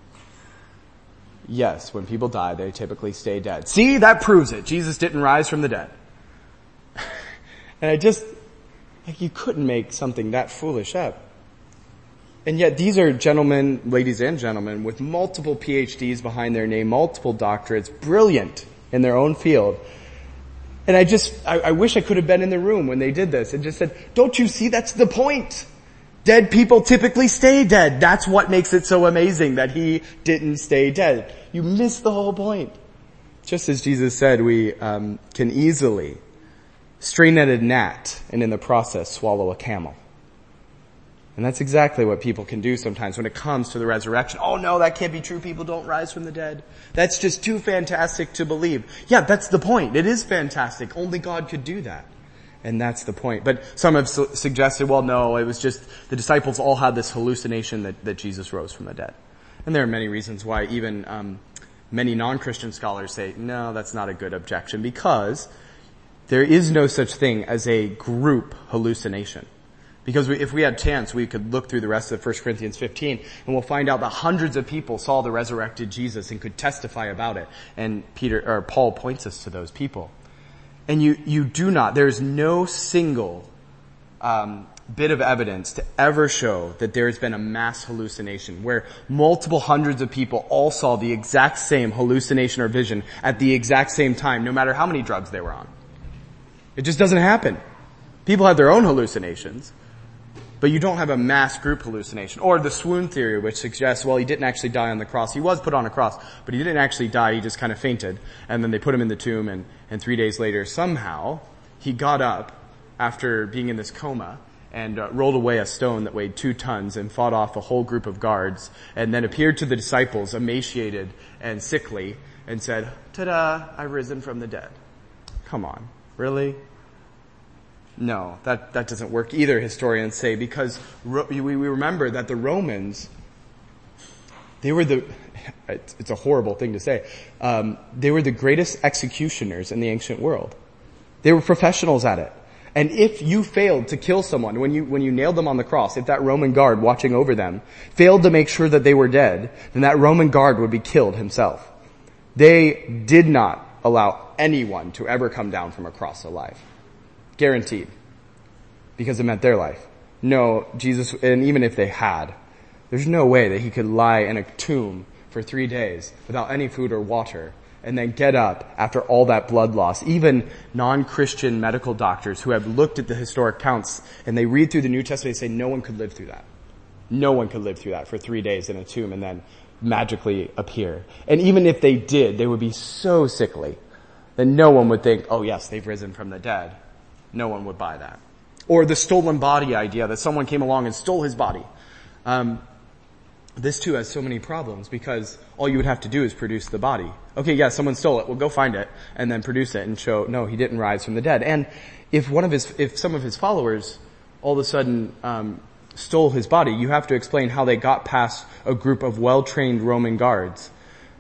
Yes, when people die, they typically stay dead. See, that proves it. Jesus didn't rise from the dead. And I just, like, you couldn't make something that foolish up. And yet these are gentlemen, ladies and gentlemen, with multiple P H Ds behind their name, multiple doctorates, brilliant in their own field. And I just, I, I wish I could have been in the room when they did this and just said, don't you see, that's the point. Dead people typically stay dead. That's what makes it so amazing that he didn't stay dead. You miss the whole point. Just as Jesus said, we um, can easily strain at a gnat and in the process swallow a camel. And that's exactly what people can do sometimes when it comes to the resurrection. Oh no, that can't be true. People don't rise from the dead. That's just too fantastic to believe. Yeah, that's the point. It is fantastic. Only God could do that. And that's the point. But some have su- suggested, well, no, it was just the disciples all had this hallucination that, that Jesus rose from the dead. And there are many reasons why even um, many non-Christian scholars say, no, that's not a good objection, because there is no such thing as a group hallucination. Because we, if we had chance, we could look through the rest of First Corinthians fifteen, and we'll find out that hundreds of people saw the resurrected Jesus and could testify about it. And Peter, or Paul points us to those people. And you, you do not, there's no single, um, bit of evidence to ever show that there has been a mass hallucination where multiple hundreds of people all saw the exact same hallucination or vision at the exact same time, no matter how many drugs they were on. It just doesn't happen. People have their own hallucinations. But you don't have a mass group hallucination. Or the swoon theory, which suggests, well, he didn't actually die on the cross. He was put on a cross, but he didn't actually die. He just kind of fainted. And then they put him in the tomb, and, and three days later, somehow, he got up after being in this coma and uh, rolled away a stone that weighed two tons and fought off a whole group of guards, and then appeared to the disciples, emaciated and sickly, and said, ta-da, I've risen from the dead. Come on, really? No, that, that doesn't work either, historians say, because ro- we, we remember that the Romans, they were the, it's, it's a horrible thing to say, um, they were the greatest executioners in the ancient world. They were professionals at it. And if you failed to kill someone, when you, when you nailed them on the cross, if that Roman guard watching over them failed to make sure that they were dead, then that Roman guard would be killed himself. They did not allow anyone to ever come down from a cross alive. Guaranteed. Because it meant their life. No, Jesus, and even if they had, there's no way that he could lie in a tomb for three days without any food or water and then get up after all that blood loss. Even non-Christian medical doctors who have looked at the historic accounts and they read through the New Testament, they say no one could live through that. No one could live through that for three days in a tomb and then magically appear. And even if they did, they would be so sickly that no one would think, oh yes, they've risen from the dead. No one would buy that. Or the stolen body idea, that someone came along and stole his body. Um, this too has so many problems because all you would have to do is produce the body. Okay, yeah, someone stole it. Well, go find it and then produce it and show, no, he didn't rise from the dead. And if one of his, if some of his followers all of a sudden, um, stole his body, you have to explain how they got past a group of well-trained Roman guards.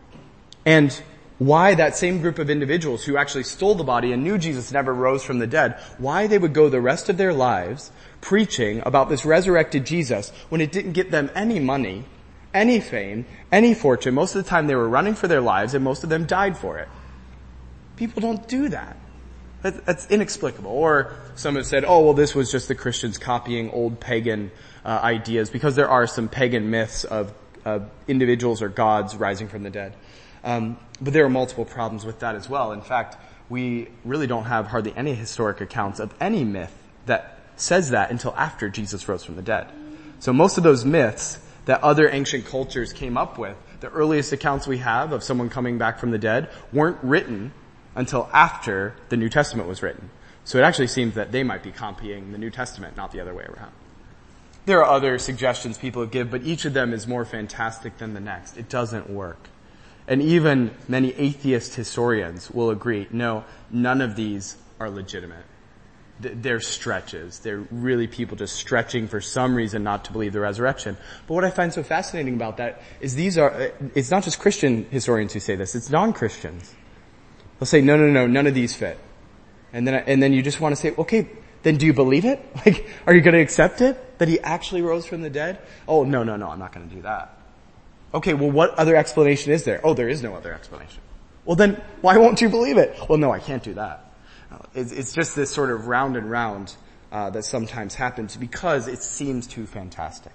And why that same group of individuals who actually stole the body and knew Jesus never rose from the dead, why they would go the rest of their lives preaching about this resurrected Jesus when it didn't get them any money, any fame, any fortune. Most of the time they were running for their lives and most of them died for it. People don't do that. That's inexplicable. Or some have said, oh, well, this was just the Christians copying old pagan uh, ideas, because there are some pagan myths of uh, individuals or gods rising from the dead. Um, but there are multiple problems with that as well. In fact, we really don't have hardly any historic accounts of any myth that says that until after Jesus rose from the dead. So most of those myths that other ancient cultures came up with, the earliest accounts we have of someone coming back from the dead, weren't written until after the New Testament was written. So it actually seems that they might be copying the New Testament, not the other way around. There are other suggestions people give, but each of them is more fantastic than the next. It doesn't work. And even many atheist historians will agree, no, none of these are legitimate. They're stretches. They're really people just stretching for some reason not to believe the resurrection. But what I find so fascinating about that is these are, it's not just Christian historians who say this, it's non-Christians. They'll say, no, no, no, none of these fit. And then, and then you just want to say, okay, then do you believe it? Like, are you going to accept it? That he actually rose from the dead? Oh, no, no, no, I'm not going to do that. Okay, well, what other explanation is there? Oh, there is no other explanation. Well, then, why won't you believe it? Well, no, I can't do that. It's, it's just this sort of round and round, uh, that sometimes happens because it seems too fantastic.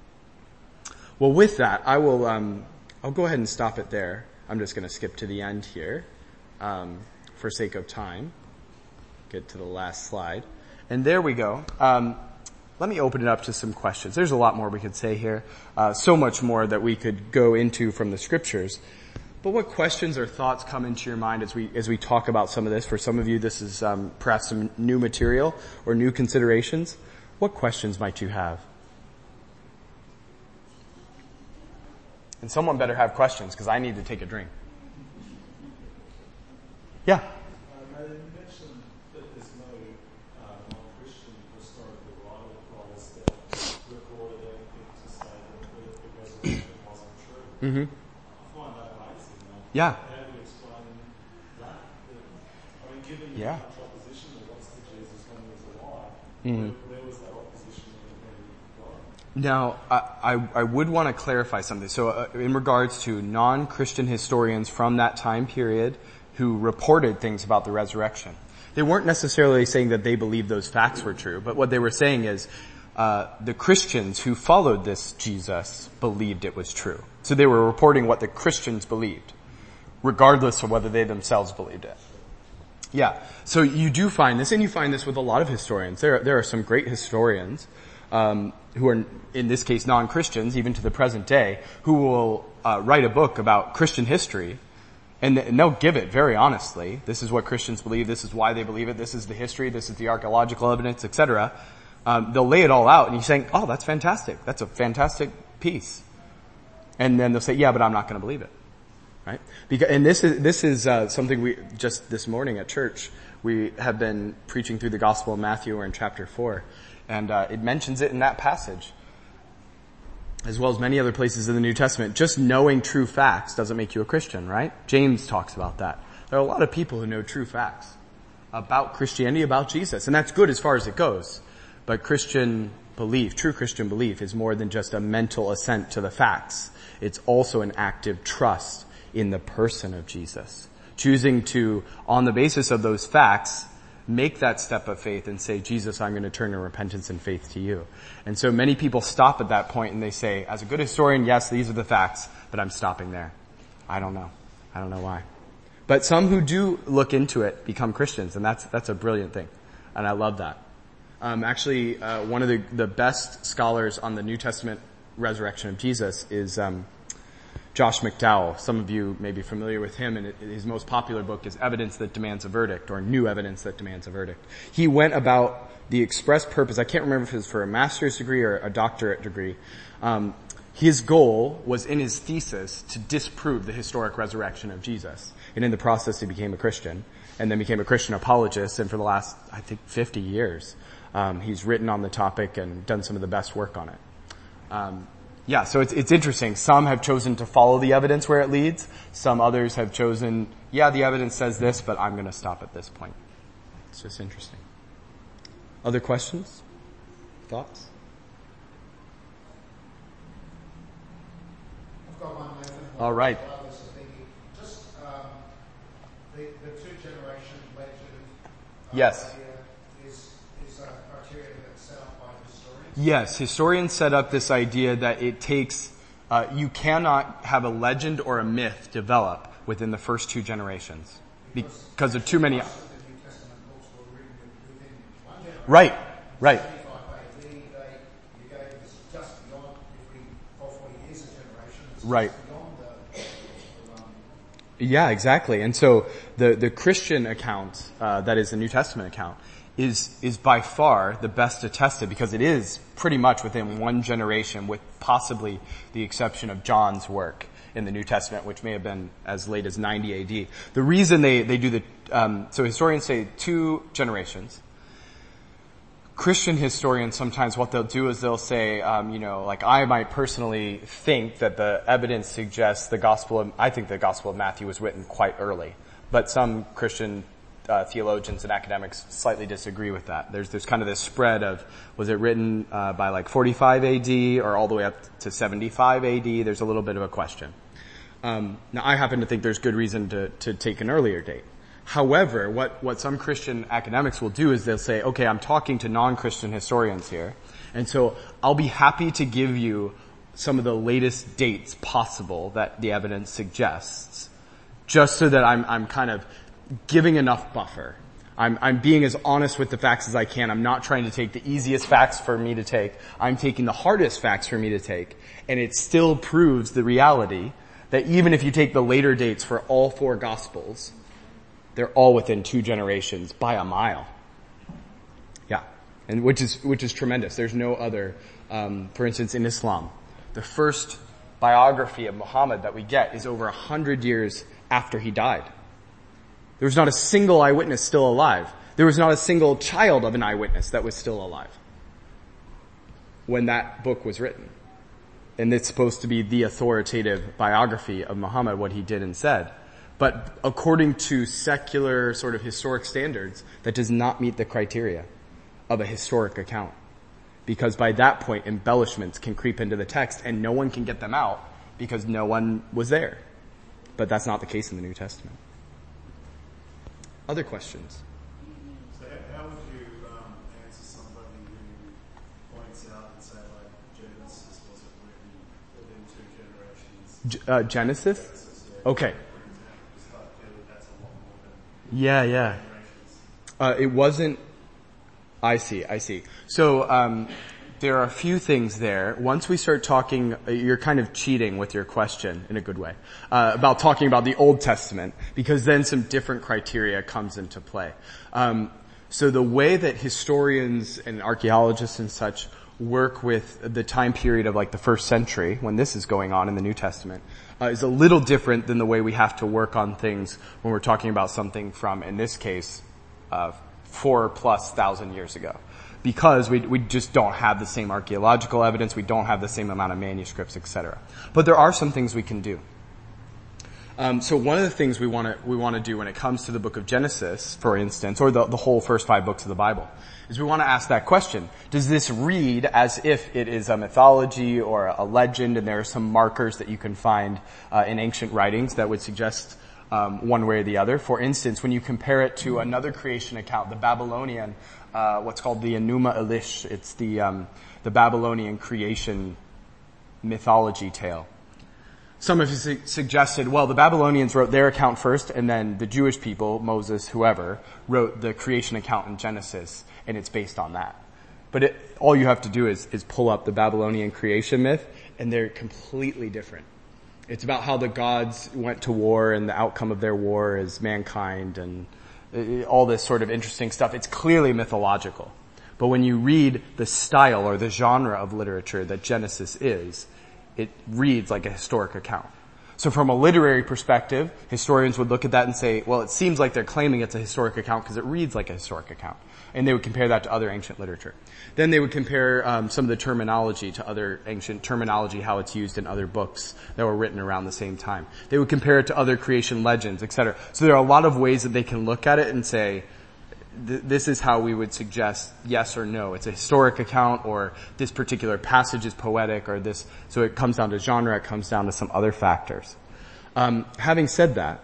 Well, with that, I will, um, I'll go ahead and stop it there. I'm just going to skip to the end here. Um, for sake of time, get to the last slide. And there we go. Um, let me open it up to some questions. There's a lot more we could say here. Uh, so much more that we could go into from the scriptures. But what questions or thoughts come into your mind as we, as we talk about some of this? For some of you, this is, um, perhaps some new material or new considerations. What questions might you have? And someone better have questions because I need to take a drink. Yeah. Uh, now you mentioned that there's no uh, non-Christian historical writers that recorded anything to say that the, the resurrection wasn't true. Mm-hmm. I find that amazing. Though. Yeah. How do you explain that? I mean, given yeah. much opposition that was to Jesus when he was alive, mm-hmm. where, where was that opposition when he died? Now, I, I, I would want to clarify something. So, uh, in regards to non-Christian historians from that time period who reported things about the resurrection, they weren't necessarily saying that they believed those facts were true, but what they were saying is uh the Christians who followed this Jesus believed it was true. So they were reporting what the Christians believed, regardless of whether they themselves believed it. Yeah, so you do find this, and you find this with a lot of historians. There, there are some great historians um who are, in this case, non-Christians, even to the present day, who will uh write a book about Christian history. And they'll give it very honestly. This is what Christians believe. This is why they believe it. This is the history. This is the archaeological evidence, et cetera. Um, they'll lay it all out, and you're saying, "Oh, that's fantastic. That's a fantastic piece." And then they'll say, "Yeah, but I'm not going to believe it." Right? Because, and this is this is uh, something we just this morning at church we have been preaching through the Gospel of Matthew. We're in chapter four, and uh, it mentions it in that passage, as well as many other places in the New Testament. Just knowing true facts doesn't make you a Christian, right? James talks about that. There are a lot of people who know true facts, about Christianity, about Jesus. And that's good as far as it goes. But Christian belief, true Christian belief, is more than just a mental assent to the facts. It's also an active trust in the person of Jesus. Choosing to, on the basis of those facts, make that step of faith and say, Jesus, I'm going to turn in repentance and faith to you. And so many people stop at that point and they say, as a good historian, yes, these are the facts, but I'm stopping there. I don't know. I don't know why. But some who do look into it become Christians, and that's that's a brilliant thing. And I love that. Um, actually, uh, one of the, the best scholars on the New Testament resurrection of Jesus is um, Josh McDowell. Some of you may be familiar with him, and it, his most popular book is Evidence That Demands a Verdict, or New Evidence That Demands a Verdict. He went about the express purpose, I can't remember if it was for a master's degree or a doctorate degree. Um, his goal was in his thesis to disprove the historic resurrection of Jesus. And in the process, he became a Christian, and then became a Christian apologist, and for the last, I think, fifty years, um, he's written on the topic and done some of the best work on it. Um, Yeah, so it's, it's interesting. Some have chosen to follow the evidence where it leads. Some others have chosen, yeah, the evidence says this, but I'm going to stop at this point. It's just interesting. Other questions? Thoughts? I've got one, Nathan. All right. Just um, the, the two generation legend. Uh, Yes. Is, is a criteria that's set up by historians? Yes, historians set up this idea that it takes, uh, you cannot have a legend or a myth develop within the first two generations because, because of too many. The New Testament books were written within one generation. Right, right. seventy-five A D, they, you gave us just beyond, if we, for forty years a generation, it's Right. just beyond the, the um, Yeah, exactly. And so the, the Christian account, uh, that is the New Testament account, is, is by far the best attested because it is pretty much within one generation with possibly the exception of John's work in the New Testament, which may have been as late as ninety A D. The reason they, they do the, um, so historians say two generations. Christian historians sometimes what they'll do is they'll say, um, you know, like I might personally think that the evidence suggests the gospel of, I think the gospel of Matthew was written quite early, but some Christian uh, theologians and academics slightly disagree with that. There's there's kind of this spread of was it written uh, by like forty-five A D or all the way up to seventy-five A D? There's a little bit of a question. Um, now I happen to think there's good reason to to take an earlier date. However, what, what some Christian academics will do is they'll say, okay, I'm talking to non-Christian historians here, and so I'll be happy to give you some of the latest dates possible that the evidence suggests, just so that I'm, I'm kind of giving enough buffer. I'm, I'm being as honest with the facts as I can. I'm not trying to take the easiest facts for me to take. I'm taking the hardest facts for me to take, and it still proves the reality that even if you take the later dates for all four Gospels, they're all within two generations by a mile. Yeah. And which is, which is tremendous. There's no other, um, for instance, in Islam, the first biography of Muhammad that we get is over a hundred years after he died. There was not a single eyewitness still alive. There was not a single child of an eyewitness that was still alive when that book was written. And it's supposed to be the authoritative biography of Muhammad, what he did and said. But according to secular sort of historic standards, that does not meet the criteria of a historic account. Because by that point, embellishments can creep into the text and no one can get them out because no one was there. But that's not the case in the New Testament. Other questions? So how would you um, answer somebody who points out and say, like, Genesis wasn't written within two generations? G- uh, Genesis? Genesis, yeah. Okay. Just like, yeah, that's a lot more than Yeah, yeah. generations. Uh, it wasn't, I see, I see. So, um, there are a few things there. Once we start talking, uh, you're kind of cheating with your question in a good way, uh, about talking about the Old Testament, because then some different criteria comes into play. Um, so the way that historians and archaeologists and such work with the time period of like the first century, when this is going on in the New Testament, uh, is a little different than the way we have to work on things when we're talking about something from, in this case, uh, four plus thousand years ago. Because we, we just don't have the same archaeological evidence, we don't have the same amount of manuscripts, et cetera. But there are some things we can do. Um, so one of the things we want to we want to do when it comes to the book of Genesis, for instance, or the, the whole first five books of the Bible, is we want to ask that question. Does this read as if it is a mythology or a legend, and there are some markers that you can find uh, in ancient writings that would suggest um, one way or the other? For instance, when you compare it to another creation account, the Babylonian, uh, what's called the Enuma Elish, it's the um, the Babylonian creation mythology tale. Some have su- suggested, well, the Babylonians wrote their account first, and then the Jewish people, Moses, whoever, wrote the creation account in Genesis, and it's based on that. But it, all you have to do is, is pull up the Babylonian creation myth, and they're completely different. It's about how the gods went to war, and the outcome of their war is mankind, and uh, all this sort of interesting stuff. It's clearly mythological. But when you read the style or the genre of literature that Genesis is, it reads like a historic account. So from a literary perspective, historians would look at that and say, well, it seems like they're claiming it's a historic account because it reads like a historic account. And they would compare that to other ancient literature. Then they would compare um, some of the terminology to other ancient terminology, how it's used in other books that were written around the same time. They would compare it to other creation legends, et cetera. So there are a lot of ways that they can look at it and say, this is how we would suggest yes or no. It's a historic account, or this particular passage is poetic, or this. So it comes down to genre. It comes down to some other factors. Um, having said that,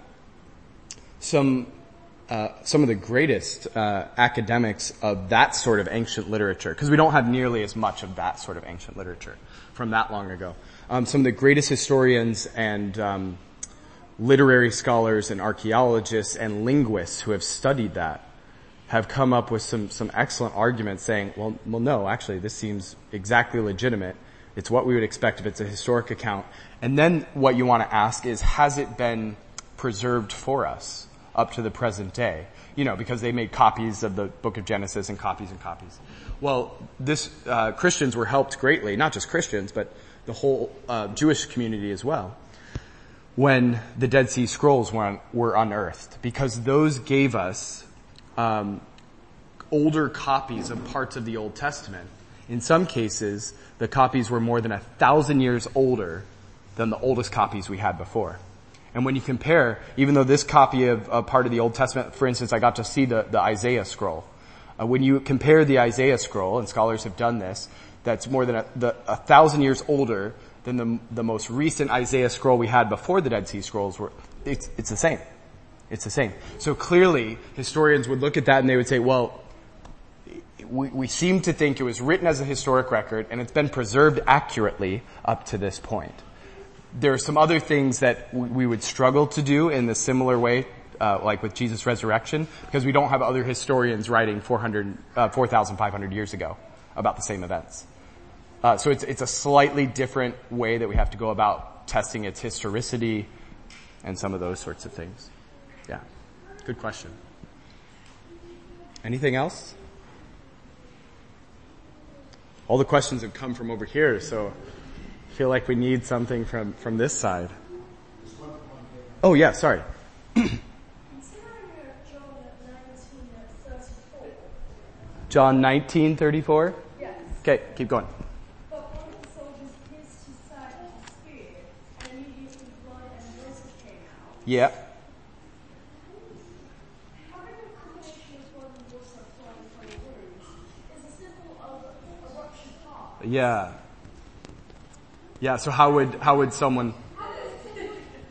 some uh, some of the greatest uh, academics of that sort of ancient literature, because we don't have nearly as much of that sort of ancient literature from that long ago. Um, some of the greatest historians and um, literary scholars and archaeologists and linguists who have studied that have come up with some, some excellent arguments saying, well, well, no, actually, this seems exactly legitimate. It's what we would expect if it's a historic account. And then what you want to ask is, has it been preserved for us up to the present day? You know, because they made copies of the book of Genesis and copies and copies. Well, this, uh, Christians were helped greatly, not just Christians, but the whole, uh, Jewish community as well, when the Dead Sea Scrolls were, un- were unearthed, because those gave us Um, older copies of parts of the Old Testament. In some cases, the copies were more than a thousand years older than the oldest copies we had before. And when you compare, even though this copy of a part of the Old Testament, for instance, I got to see the, the Isaiah scroll. Uh, when you compare the Isaiah scroll, and scholars have done this, that's more than a, the, a thousand years older than the, the most recent Isaiah scroll we had before the Dead Sea Scrolls were, it's, it's the same. It's the same. So clearly, historians would look at that and they would say, well, we, we seem to think it was written as a historic record and it's been preserved accurately up to this point. There are some other things that we would struggle to do in the similar way, uh, like with Jesus' resurrection, because we don't have other historians writing four hundred, uh, four thousand five hundred years ago about the same events. Uh, so it's, it's a slightly different way that we have to go about testing its historicity and some of those sorts of things. Yeah. Good question. Anything else? All the questions have come from over here, so I feel like we need something from, from this side. Oh, yeah, sorry. John nineteen thirty-four? Yes. Okay, keep going. But one of the soldiers pierced his side with a spear, and immediately blood and water came out. Yeah. Yeah. Yeah, so how would, how would someone... I fail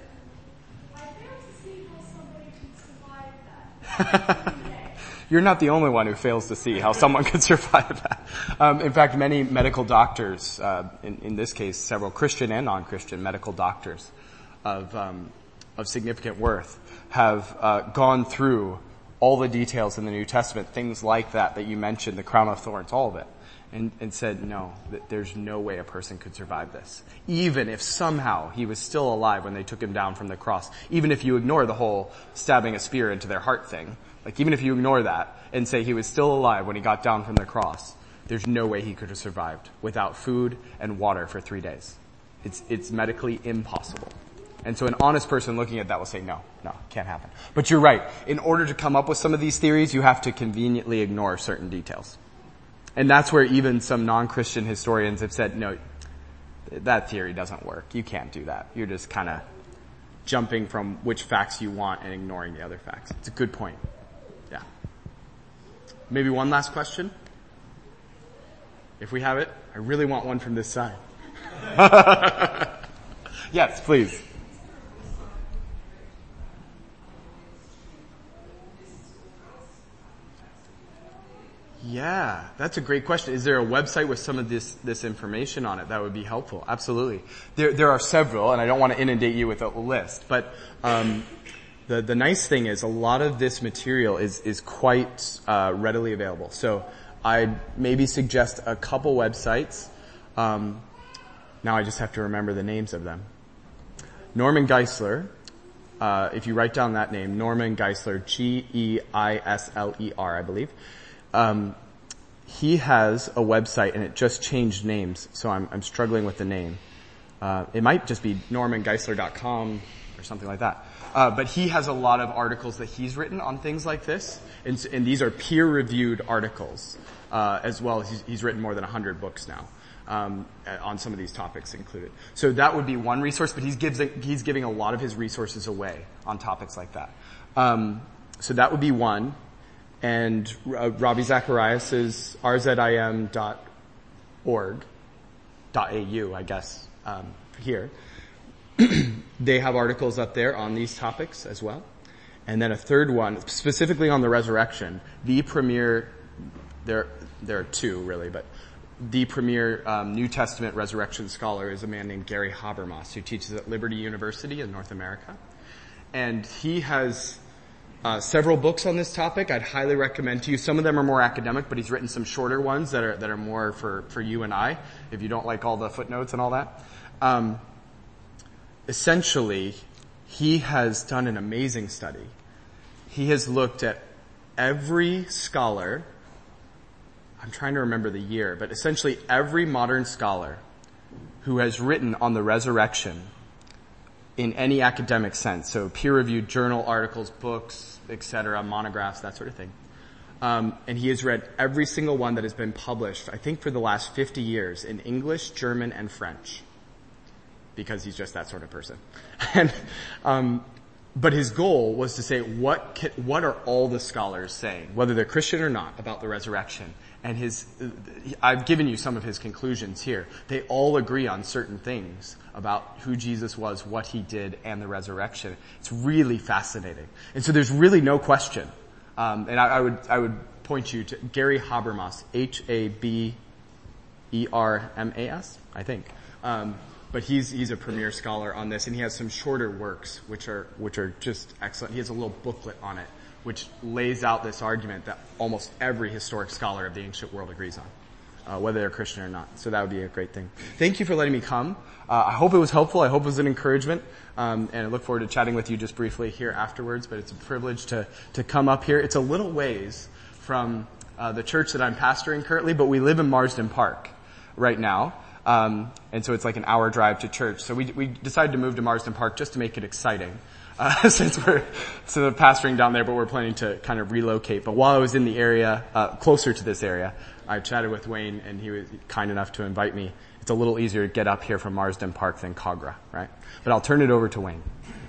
to see how somebody could survive that. You're not the only one who fails to see how someone could survive that. Um, in fact, many medical doctors, uh, in, in this case, several Christian and non-Christian medical doctors of, um, of significant worth have, uh, gone through all the details in the New Testament, things like that, that you mentioned, the crown of thorns, all of it. And, and said, no, that there's no way a person could survive this. Even if somehow he was still alive when they took him down from the cross. Even if you ignore the whole stabbing a spear into their heart thing. Like, even if you ignore that and say he was still alive when he got down from the cross, there's no way he could have survived without food and water for three days. It's, it's medically impossible. And so an honest person looking at that will say, no, no, can't happen. But you're right. In order to come up with some of these theories, you have to conveniently ignore certain details. And that's where even some non-Christian historians have said, no, that theory doesn't work. You can't do that. You're just kind of jumping from which facts you want and ignoring the other facts. It's a good point. Yeah. Maybe one last question? If we have it, I really want one from this side. Yes, please. Yeah, that's a great question. Is there a website with some of this, this information on it that would be helpful? Absolutely. There, there are several, and I don't want to inundate you with a list, but, um, the, the nice thing is a lot of this material is, is quite, uh, readily available. So I'd maybe suggest a couple websites. Um, now I just have to remember the names of them. Norman Geisler, uh, if you write down that name, Norman Geisler, G E I S L E R, I believe. Um, he has a website and it just changed names, so I'm, I'm struggling with the name. Uh, it might just be norman geisler dot com or something like that. Uh, but he has a lot of articles that he's written on things like this, and, and these are peer-reviewed articles, uh, as well. He's, he's written more than a hundred books now, um, on some of these topics included. So that would be one resource, but he's gives, he's giving a lot of his resources away on topics like that. Um, so that would be one. And uh, Ravi Zacharias is r z i m dot org, .au, I guess, um, here. They have articles up there on these topics as well. And then a third one, specifically on the resurrection, the premier, there, there are two really, but the premier um, New Testament resurrection scholar is a man named Gary Habermas, who teaches at Liberty University in North America. And he has Uh, several books on this topic I'd highly recommend to you. Some of them are more academic, but he's written some shorter ones that are, that are more for, for you and I, if you don't like all the footnotes and all that. Um, essentially, he has done an amazing study. He has looked at every scholar, I'm trying to remember the year, but essentially every modern scholar who has written on the resurrection in any academic sense, so peer-reviewed journal articles, books, et cetera, monographs, that sort of thing. Um, and he has read every single one that has been published, I think for the last fifty years, in English, German, and French, because he's just that sort of person. and, um, but his goal was to say, what can, what are all the scholars saying, whether they're Christian or not, about the resurrection? And his, I've given you some of his conclusions here. They all agree on certain things about who Jesus was, what he did, and the resurrection. It's really fascinating. And so there's really no question. Um, and I, I would, I would point you to Gary Habermas, H A B E R M A S, I think. Um, but he's, he's a premier scholar on this, and he has some shorter works, which are, which are just excellent. He has a little booklet on it, which lays out this argument that almost every historic scholar of the ancient world agrees on, uh, whether they're Christian or not. So that would be a great thing. Thank you for letting me come. Uh, I hope it was helpful. I hope it was an encouragement. Um, and I look forward to chatting with you just briefly here afterwards, but it's a privilege to, to come up here. It's a little ways from, uh, the church that I'm pastoring currently, but we live in Marsden Park right now. Um, and so it's like an hour drive to church. So we, we decided to move to Marsden Park just to make it exciting. Uh, since we're sort of pastoring down there, but we're planning to kind of relocate. But while I was in the area, uh, closer to this area, I chatted with Wayne, and he was kind enough to invite me. It's a little easier to get up here from Marsden Park than Cogra, right? But I'll turn it over to Wayne.